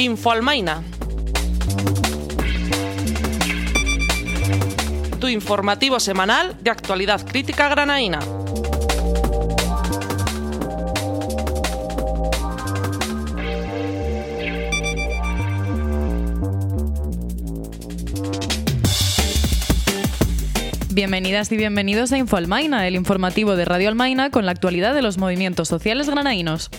Info Almaina. Tu informativo semanal de actualidad crítica granaína. Bienvenidas y bienvenidos a Info Almaina, el informativo de Radio Almaina con la actualidad de los movimientos sociales granaínos.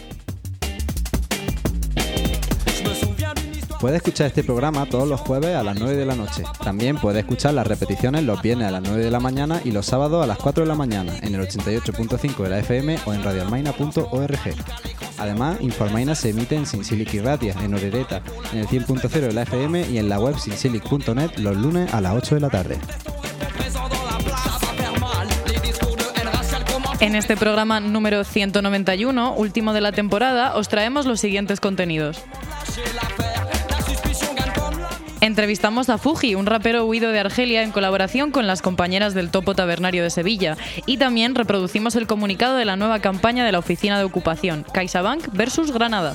Puedes escuchar este programa todos los jueves a las 9 de la noche. También puedes escuchar las repeticiones los viernes a las 9 de la mañana y los sábados a las 4 de la mañana en el 88.5 de la FM o en radioalmaina.org. Además, Info Almaina se emite en Sinsilic y Ratia, en Orereta, en el 100.0 de la FM y en la web sinsilic.net los lunes a las 8 de la tarde. En este programa número 191, último de la temporada, os traemos los siguientes contenidos. Entrevistamos a Fuji, un rapero huido de Argelia en colaboración con las compañeras del Topo Tabernario de Sevilla. Y también reproducimos el comunicado de la nueva campaña de la Oficina de Ocupación, CaixaBank versus Granada.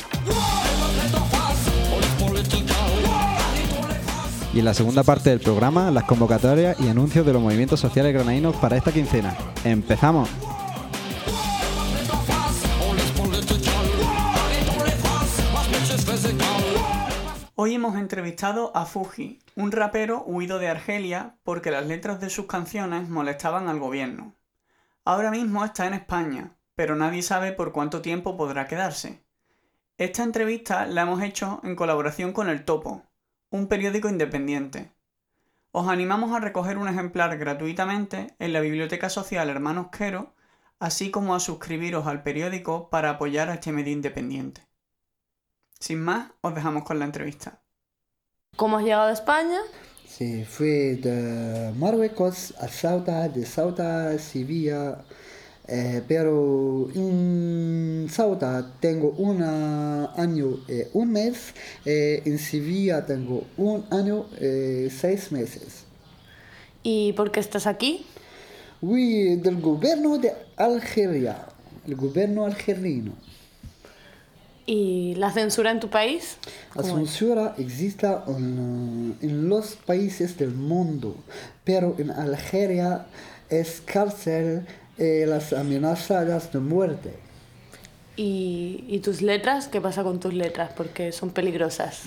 Y en la segunda parte del programa, las convocatorias y anuncios de los movimientos sociales granaínos para esta quincena. ¡Empezamos! Hoy hemos entrevistado a Fuji, un rapero huido de Argelia porque las letras de sus canciones molestaban al gobierno. Ahora mismo está en España, pero nadie sabe por cuánto tiempo podrá quedarse. Esta entrevista la hemos hecho en colaboración con El Topo, un periódico independiente. Os animamos a recoger un ejemplar gratuitamente en la Biblioteca Social Hermanos Quero, así como a suscribiros al periódico para apoyar a este medio independiente. Sin más, os dejamos con la entrevista. ¿Cómo has llegado a España? Sí, fui de Marruecos a Ceuta, de Ceuta a Sevilla, pero en Ceuta tengo un año y un mes, en Sevilla tengo un año y 6 meses. ¿Y por qué estás aquí? Fui del gobierno de Algeria, el gobierno algerino. ¿Y la censura en tu país? La censura existe en los países del mundo, pero en Algeria es cárcel y las amenazas de muerte. ¿Y tus letras? ¿Qué pasa con tus letras? Porque son peligrosas.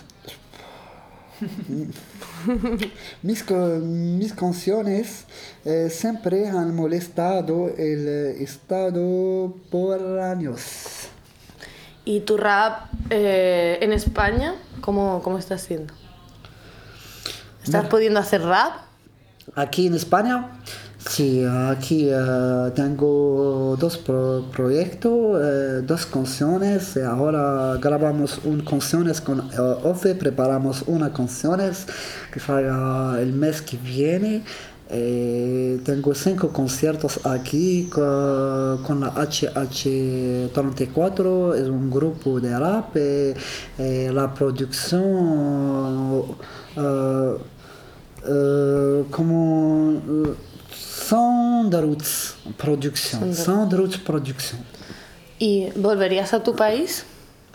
Mis canciones siempre han molestado el Estado por años. ¿Y tu rap en España? ¿Cómo estás haciendo? ¿Estás pudiendo hacer rap? Aquí en España, sí, aquí tengo dos proyectos, dos canciones. Ahora grabamos canciones con Ofe, preparamos una canciones que salga el mes que viene. Tengo 5 conciertos aquí con la HH34, es un grupo de rap, la producción como Sound Roots Production. ¿Y volverías a tu país?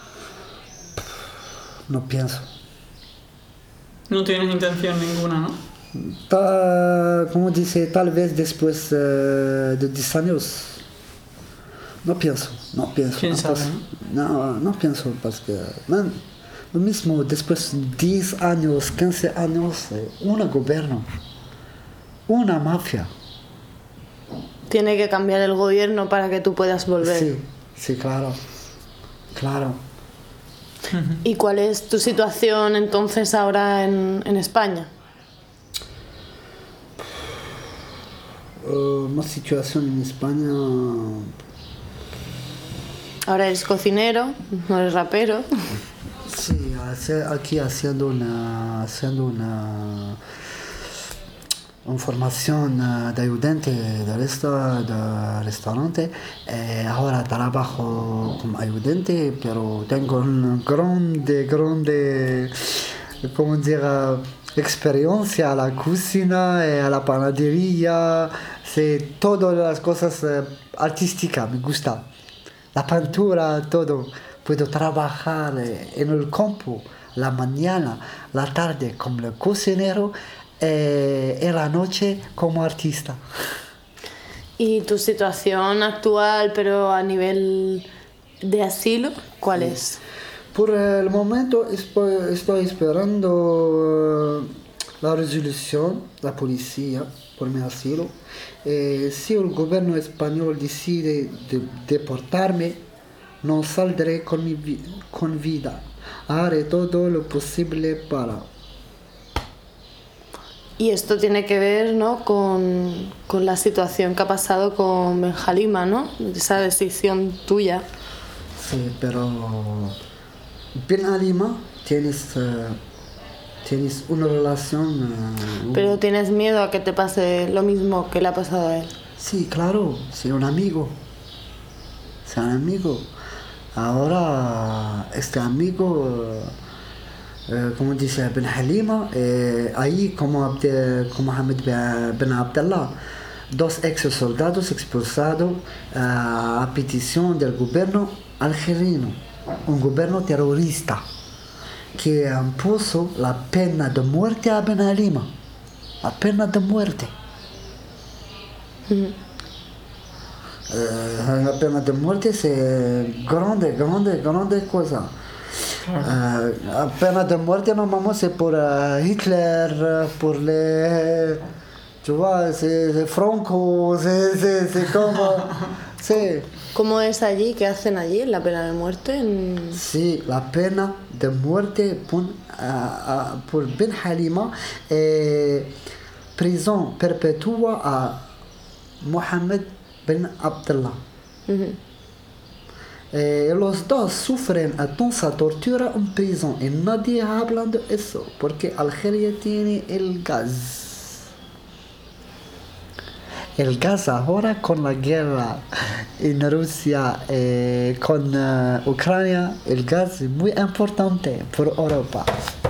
No pienso. No tienes intención ninguna, ¿no? Como dice, tal vez después de 10 años. No pienso. ¿Quién sabe? No pienso, porque lo mismo después de 10 años, 15 años, un gobierno, una mafia. Tiene que cambiar el gobierno para que tú puedas volver. Sí, claro. ¿Y cuál es tu situación entonces ahora en España? Una situación en España. Ahora eres cocinero, no eres rapero. Sí, aquí haciendo una formación de ayudante de restaurante. Ahora trabajo como ayudante, pero tengo una grande, ¿cómo decir? Experiencia a la cocina, a la panadería, sí, todas las cosas artísticas me gusta, la pintura, todo, puedo trabajar en el campo la mañana, la tarde como cocinero y la noche como artista. ¿Y tu situación actual, pero a nivel de asilo, cuál es? Por el momento estoy esperando la resolución, la policía, por mi asilo. Si el gobierno español decide deportarme, no saldré con vida. Haré todo lo posible para... Y esto tiene que ver, ¿no?, con la situación que ha pasado con Benjalima, ¿no? Esa decisión tuya. Sí, pero Benjalima tienes una relación... Pero tienes miedo a que te pase lo mismo que le ha pasado a él. Sí, claro, soy un amigo. Ahora, este amigo, como dice Benjalima, ahí como Mohamed Ben Abdallah, 2 ex soldados expulsados a petición del gobierno algerino, un gobierno terrorista que impuso la pena de muerte a Benjalima, la pena de muerte. La pena de muerte es grande cosa. La pena de muerte normalement c'est por Hitler, por tu vois, c'est Franco, c'est como... Sí. ¿Cómo es allí? ¿Qué hacen allí en la pena de muerte? Sí, la pena de muerte por Benjalima, prisión perpetua a Mohamed Ben Abdallah. Los dos sufren entonces tortura en prisión y nadie habla de eso porque Algeria tiene el gas. El gas ahora con la guerra en Rusia, con Ucrania, el gas es muy importante por Europa.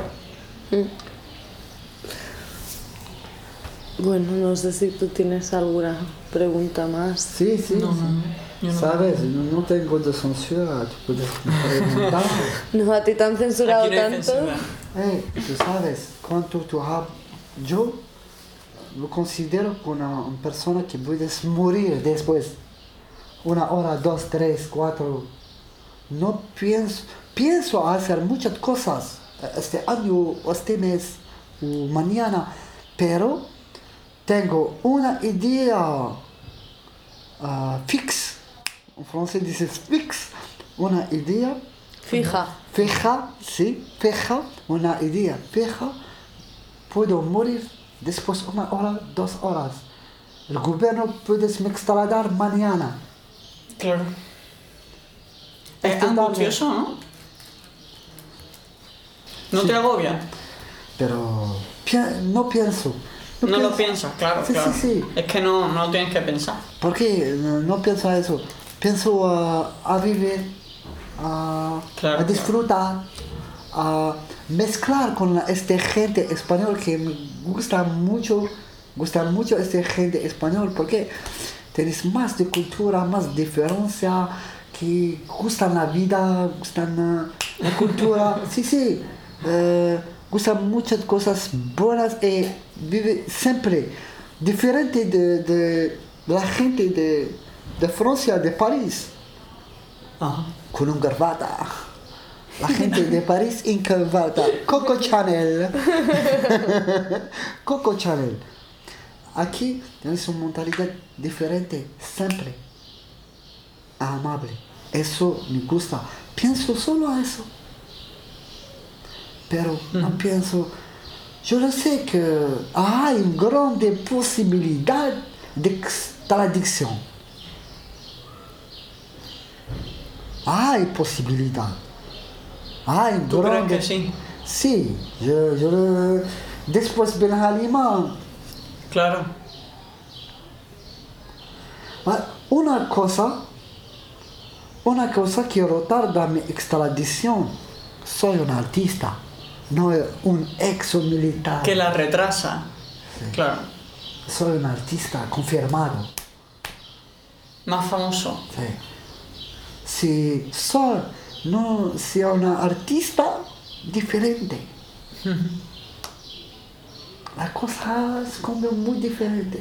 Bueno, no sé si tú tienes alguna pregunta más. Sí. Yo no. ¿Sabes? No tengo de censura, tú puedes preguntar. No, a ti te han censurado Aquí no hay tanto. censura. Tú sabes, cuando tú yo lo considero como una persona que puedes morir después. 1 hora, 2, 3, 4. No pienso hacer muchas cosas este año, este mes, o mañana, pero tengo una idea fixa. En francés dices fix, una idea Fija. fija, una idea fija. Puedo morir después 1 hora, 2 horas. El gobierno puede me extradar mañana. Claro. Es angustioso, ¿no? ¿No te agobia? Pero no pienso. No lo piensas, claro, Sí, claro. sí. Es que no lo tienes que pensar. ¿Por qué no pienso a eso? Pienso a vivir, Claro, a disfrutar, a mezclar con esta gente española que me gusta mucho esta gente española porque tienes más de cultura, más diferencia, que gustan la vida, gustan la cultura, sí, gustan muchas cosas buenas y vive siempre diferente de la gente de Francia, de París, con un corbata. La gente de París en corbata. Coco Chanel. Aquí tienes una mentalidad diferente, siempre amable. Eso me gusta. Pienso solo a eso. Pero no pienso... Yo lo sé que hay una grande posibilidad de extradición. Hay posibilidad. ¿Tú crees que sí? Sí, yo después Benjalima. Claro. Una cosa que retarda mi extradición. Soy un artista, no un ex militar. Que la retrasa. Sí. Claro. Soy un artista confirmado. Más famoso. Sí. Si soy no sea una artista diferente. Las cosas cambian muy diferente.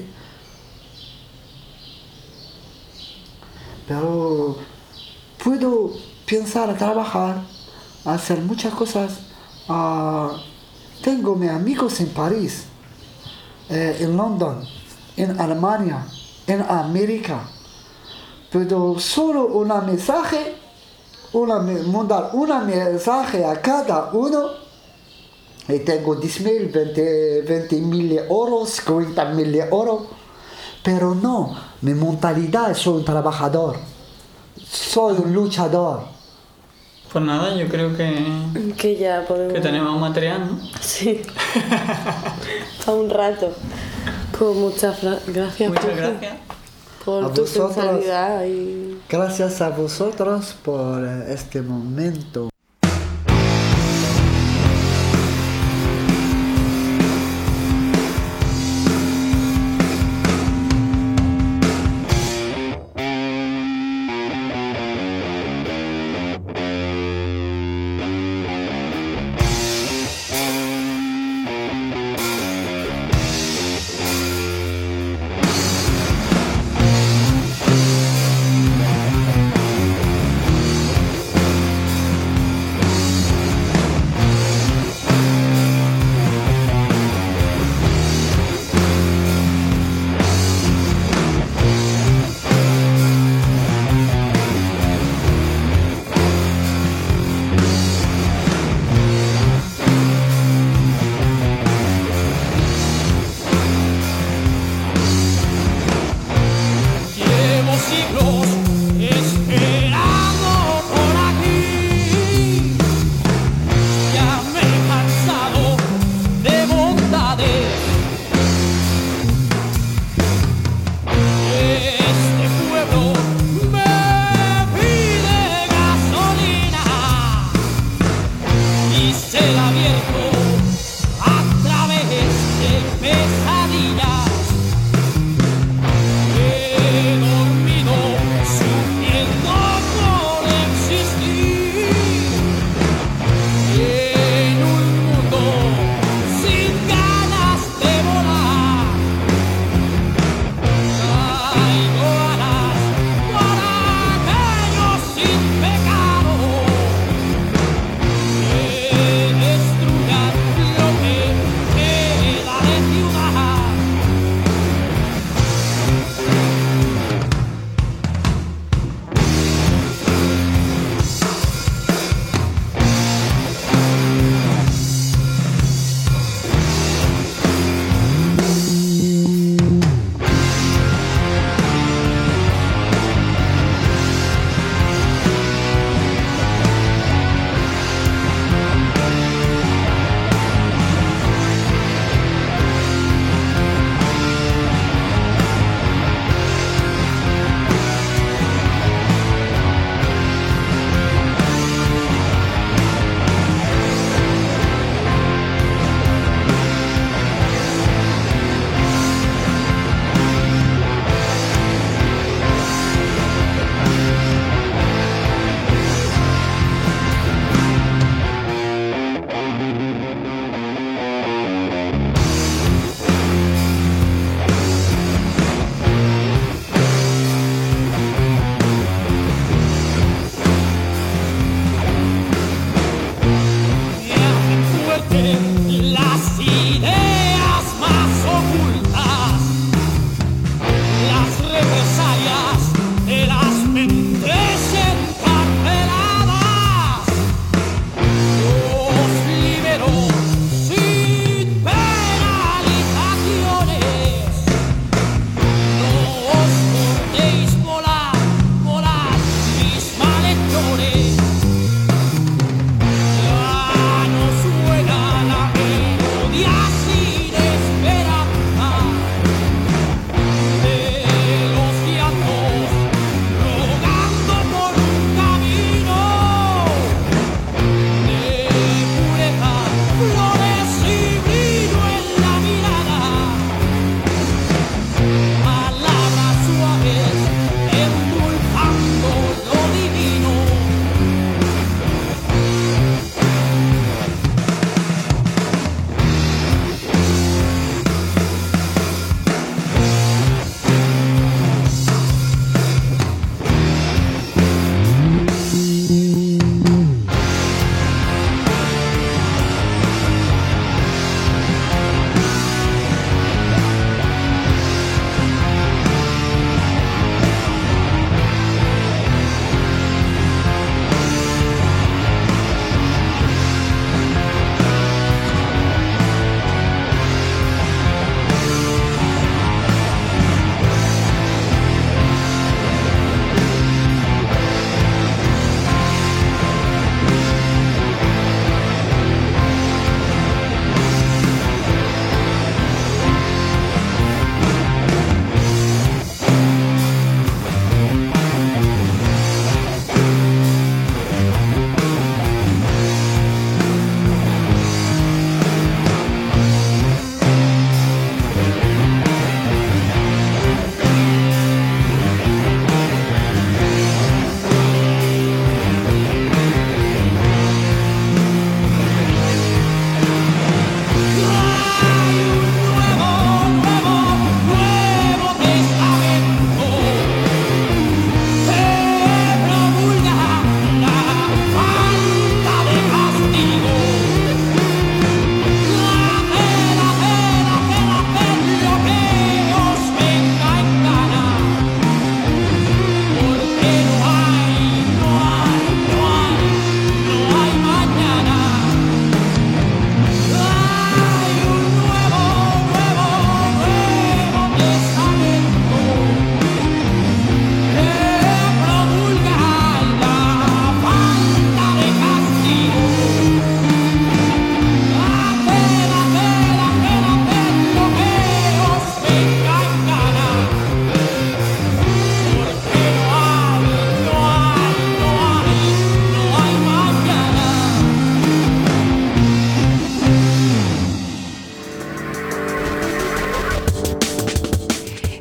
Pero puedo pensar, trabajar, hacer muchas cosas. Tengo mis amigos en París, en London, en Alemania, en América. Pero solo mandar un mensaje a cada uno. Y tengo 10.000, 20.000 euros, 40.000 euros. Pero no, mi mentalidad, soy un trabajador. Soy un luchador. Pues nada, yo creo que ya podemos... que tenemos material, ¿no? Sí. Para un rato. Pues muchas gracias. Muchas gracias. Por A tu vosotros. sinceridad y... Gracias a vosotros por este momento. Destruya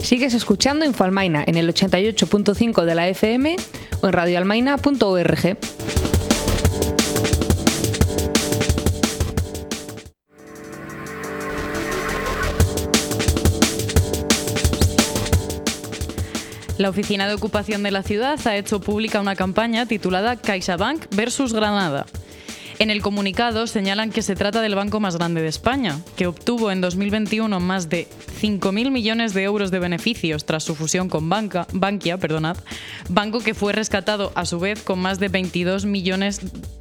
Sigues escuchando Infoalmaina en el 88.5 de la FM o en radioalmaina.org. La Oficina de Ocupación de la ciudad ha hecho pública una campaña titulada CaixaBank versus Granada. En el comunicado señalan que se trata del banco más grande de España, que obtuvo en 2021 más de 5.000 millones de euros de beneficios tras su fusión con Bankia, banco que fue rescatado a su vez con más de 22.000 millones,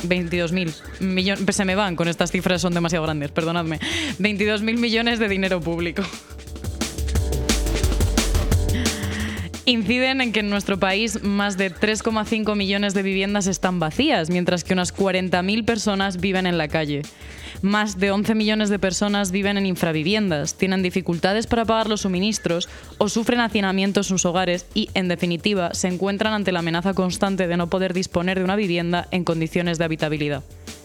se me van con estas cifras, son demasiado grandes, perdonadme, 22.000 millones de dinero público. Inciden en que en nuestro país más de 3,5 millones de viviendas están vacías, mientras que unas 40.000 personas viven en la calle. Más de 11 millones de personas viven en infraviviendas, tienen dificultades para pagar los suministros o sufren hacinamiento en sus hogares y, en definitiva, se encuentran ante la amenaza constante de no poder disponer de una vivienda en condiciones de habitabilidad.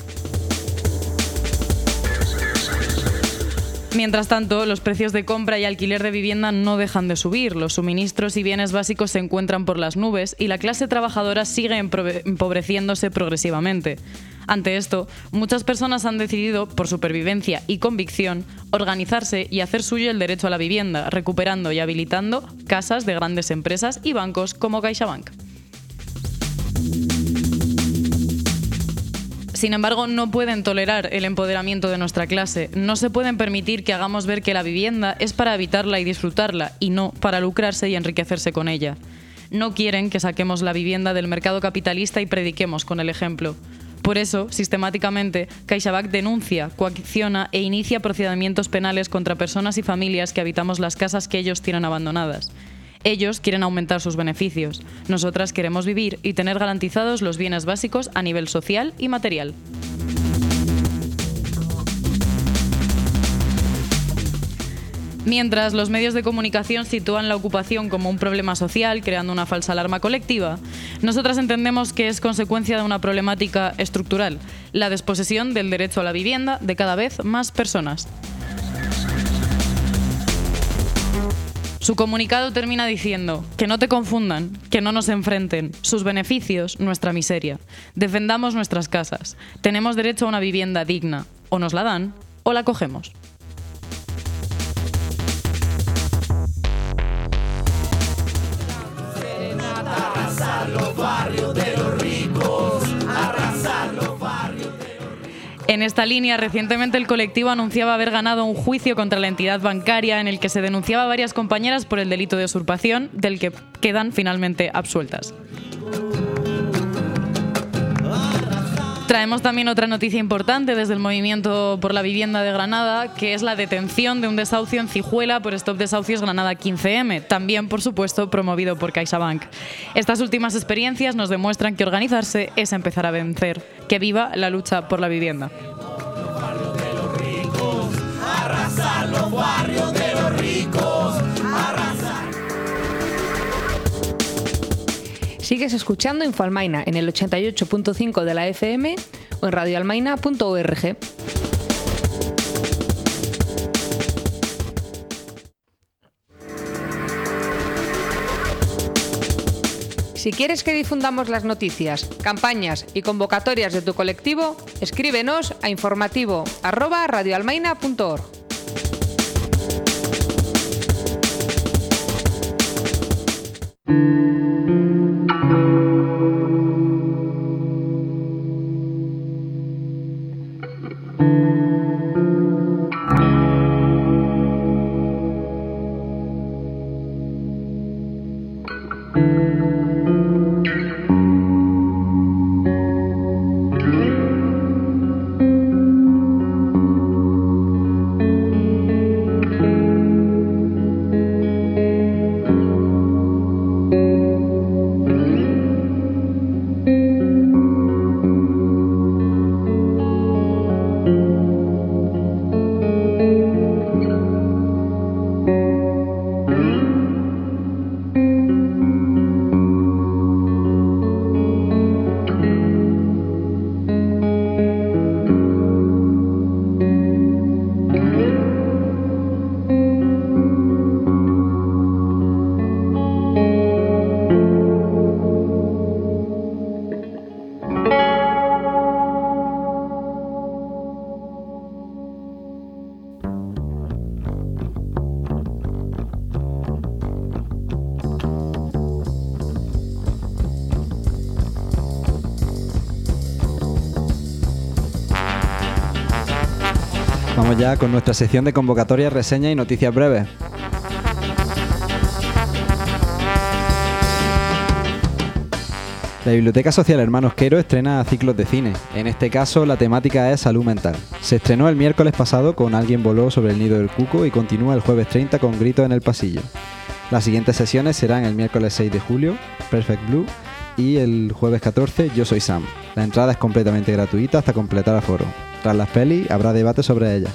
Mientras tanto, los precios de compra y alquiler de vivienda no dejan de subir, los suministros y bienes básicos se encuentran por las nubes y la clase trabajadora sigue empobreciéndose progresivamente. Ante esto, muchas personas han decidido, por supervivencia y convicción, organizarse y hacer suyo el derecho a la vivienda, recuperando y habilitando casas de grandes empresas y bancos como CaixaBank. Sin embargo, no pueden tolerar el empoderamiento de nuestra clase. No se pueden permitir que hagamos ver que la vivienda es para habitarla y disfrutarla, y no para lucrarse y enriquecerse con ella. No quieren que saquemos la vivienda del mercado capitalista y prediquemos con el ejemplo. Por eso, sistemáticamente, CaixaBank denuncia, coacciona e inicia procedimientos penales contra personas y familias que habitamos las casas que ellos tienen abandonadas. Ellos quieren aumentar sus beneficios. Nosotras queremos vivir y tener garantizados los bienes básicos a nivel social y material. Mientras los medios de comunicación sitúan la ocupación como un problema social, creando una falsa alarma colectiva, nosotras entendemos que es consecuencia de una problemática estructural, la desposesión del derecho a la vivienda de cada vez más personas. Su comunicado termina diciendo: que no te confundan, que no nos enfrenten, sus beneficios, nuestra miseria. Defendamos nuestras casas. Tenemos derecho a una vivienda digna. O nos la dan, o la cogemos. Arrasar los barrios de los ricos, arrasar los barrios de los ricos. En esta línea, recientemente el colectivo anunciaba haber ganado un juicio contra la entidad bancaria en el que se denunciaba a varias compañeras por el delito de usurpación, del que quedan finalmente absueltas. Traemos también otra noticia importante desde el Movimiento por la Vivienda de Granada, que es la detención de un desahucio en Cijuela por Stop Desahucios Granada 15M, también, por supuesto, promovido por CaixaBank. Estas últimas experiencias nos demuestran que organizarse es empezar a vencer. ¡Que viva la lucha por la vivienda! Arrasar los barrios de los ricos, arrasar. Sigues escuchando Infoalmaina en el 88.5 de la FM o en radioalmaina.org. Si quieres que difundamos las noticias, campañas y convocatorias de tu colectivo, escríbenos a informativo@radioalmaina.org. Vamos ya con nuestra sección de convocatorias, reseñas y noticias breves. La Biblioteca Social Hermanos Quero estrena ciclos de cine. En este caso, la temática es salud mental. Se estrenó el miércoles pasado con Alguien voló sobre el nido del cuco y continúa el jueves 30 con Gritos en el pasillo. Las siguientes sesiones serán el miércoles 6 de julio, Perfect Blue, y el jueves 14, Yo soy Sam. La entrada es completamente gratuita hasta completar aforo. Tras las pelis, habrá debate sobre ellas.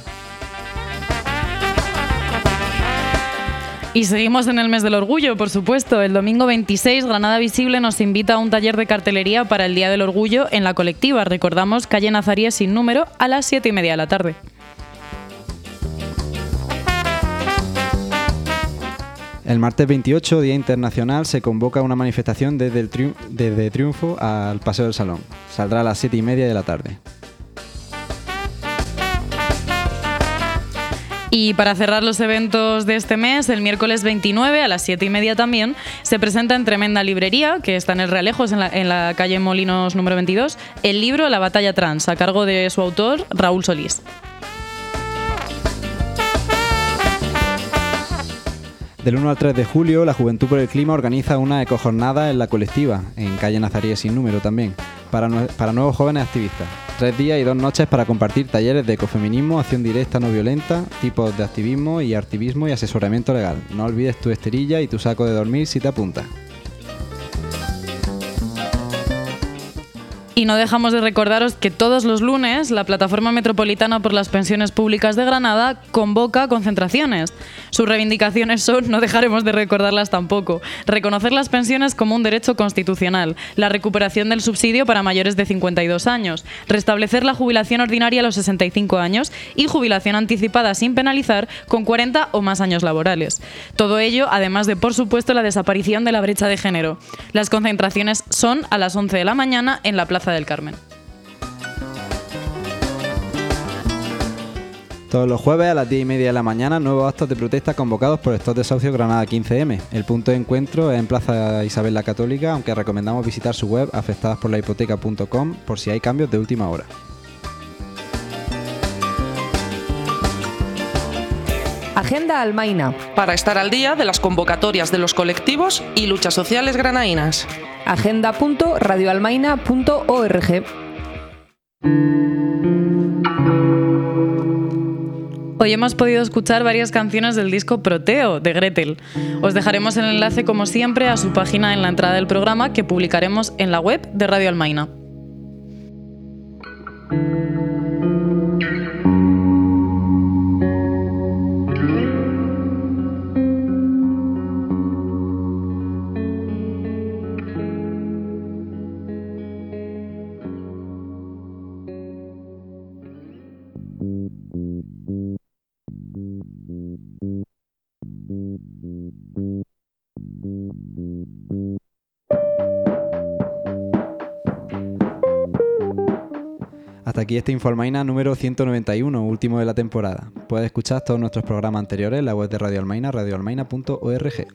Y seguimos en el mes del orgullo, por supuesto. El domingo 26, Granada Visible nos invita a un taller de cartelería para el Día del Orgullo en la colectiva. Recordamos, calle Nazaríes sin número, a las 7:30 de la tarde. El martes 28, Día Internacional, se convoca una manifestación desde Triunfo al Paseo del Salón. Saldrá a las 7:30 de la tarde. Y para cerrar los eventos de este mes, el miércoles 29 a las 7:30 también, se presenta en Tremenda Librería, que está en el Realejos, en la calle Molinos número 22, el libro La batalla trans, a cargo de su autor, Raúl Solís. Del 1 al 3 de julio, la Juventud por el Clima organiza una ecojornada en la colectiva, en calle Nazaríes sin número también, para nuevos jóvenes activistas. 3 días y 2 noches para compartir talleres de ecofeminismo, acción directa no violenta, tipos de activismo y asesoramiento legal. No olvides tu esterilla y tu saco de dormir si te apuntas. Y no dejamos de recordaros que todos los lunes la Plataforma Metropolitana por las Pensiones Públicas de Granada convoca concentraciones. Sus reivindicaciones son, no dejaremos de recordarlas tampoco, reconocer las pensiones como un derecho constitucional, la recuperación del subsidio para mayores de 52 años, restablecer la jubilación ordinaria a los 65 años y jubilación anticipada sin penalizar con 40 o más años laborales. Todo ello, además de, por supuesto, la desaparición de la brecha de género. Las concentraciones son a las 11 de la mañana en la Plaza del Carmen. Todos los jueves a las 10:30 de la mañana, nuevos actos de protesta convocados por Stop Desahucio Granada 15M. El punto de encuentro es en Plaza Isabel la Católica, aunque recomendamos visitar su web afectadasporlahipoteca.com por si hay cambios de última hora. Agenda Almaina. Para estar al día de las convocatorias de los colectivos y luchas sociales granainas. agenda.radioalmaina.org. Hoy hemos podido escuchar varias canciones del disco Proteo, de Gretel. Os dejaremos el enlace, como siempre, a su página en la entrada del programa, que publicaremos en la web de Radio Almaina. Hasta aquí este Infoalmaina número 191, último de la temporada. Puedes escuchar todos nuestros programas anteriores en la web de Radio Almaina, radioalmaina.org.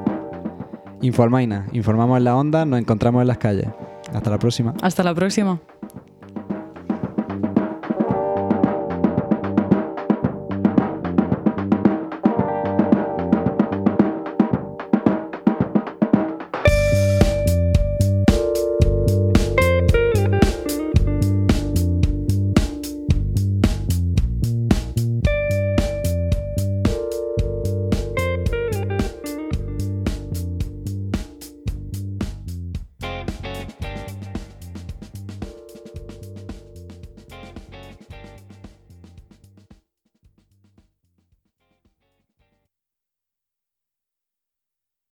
Infoalmaina, informamos en la onda, nos encontramos en las calles. Hasta la próxima. Hasta la próxima.